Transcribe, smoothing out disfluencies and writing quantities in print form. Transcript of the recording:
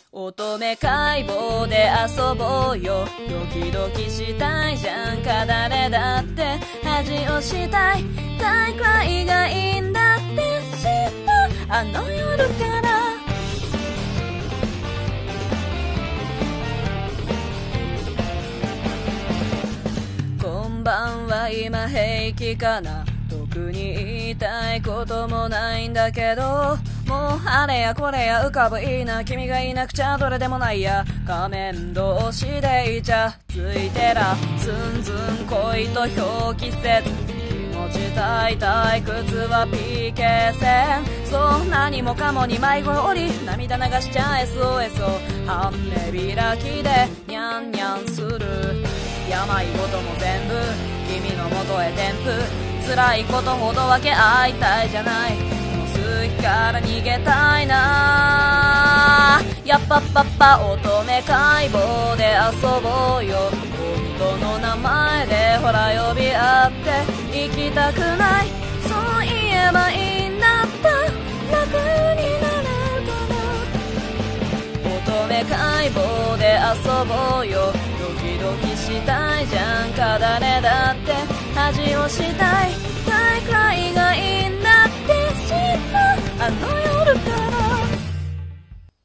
乙女解剖で遊ぼうよ。ドキドキしたいじゃんか誰だって恥をしたい。大くらいがいいんだって知ったあの夜から。こんばんは今平気かな。特に言いたいこともないんだけど、もうあれやこれや浮かぶいいな。君がいなくちゃどれでもないや。仮面同士でイチャついてらすんずん恋と表記せず気持ちたい退屈は PK 戦。そう何もかもに迷子おり涙流しちゃ SOS を半目開きでニャンニャンする。病事も全部君の元へ添付。辛いことほど分け合いたいじゃない。この数日から逃げたいな。やっぱ乙女解剖で遊ぼうよ。本当の名前でほら呼び合って行きたくない。そう言えばいいんだった楽になれるかな。乙女解剖で遊ぼうよ。ドキドキしたいじゃんか誰だって恥をしたい。